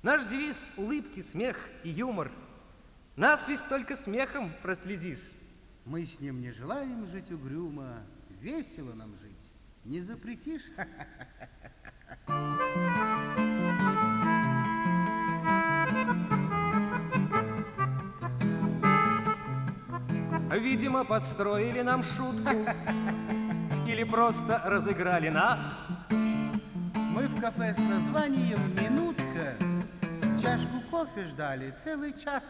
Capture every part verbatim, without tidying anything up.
Наш девиз — улыбки, смех и юмор. Нас ведь только смехом прослезишь. Мы с ним не желаем жить угрюмо, весело нам жить не запретишь. Видимо, подстроили нам шутку или просто разыграли нас. Мы в кафе с названием «Минутка» чашку кофе ждали целый час.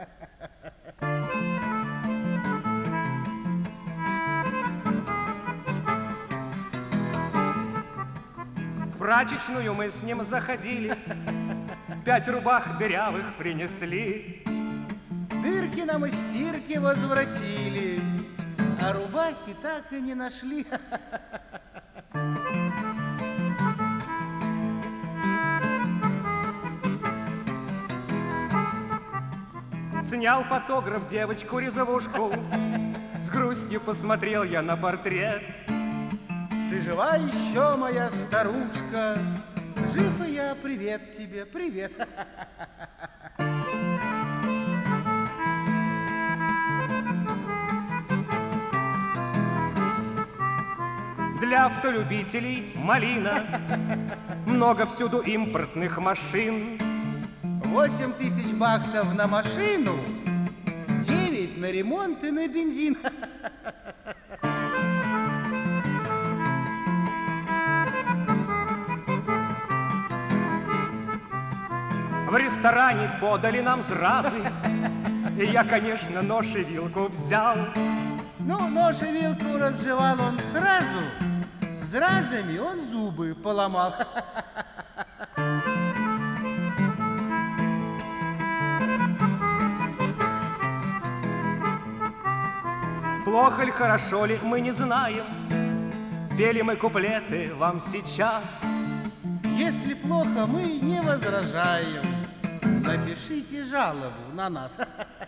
В прачечную мы с ним заходили, пять рубах дырявых принесли. Дырки нам из стирки возвратили, а рубахи так и не нашли. Снял фотограф девочку-резвушку, с грустью посмотрел я на портрет. Ты жива еще, моя старушка? Жив и я, привет тебе, привет. Для автолюбителей малина, много всюду импортных машин. Восемь тысяч баксов на машину, девять на ремонт и на бензин. В ресторане подали нам зразы, и я, конечно, нож и вилку взял. Ну, нож и вилку разжевал он сразу, зразами он зубы поломал. Плохо ли, хорошо ли, мы не знаем. Пели мы куплеты вам сейчас. Если плохо, мы не возражаем. Напишите жалобу на нас.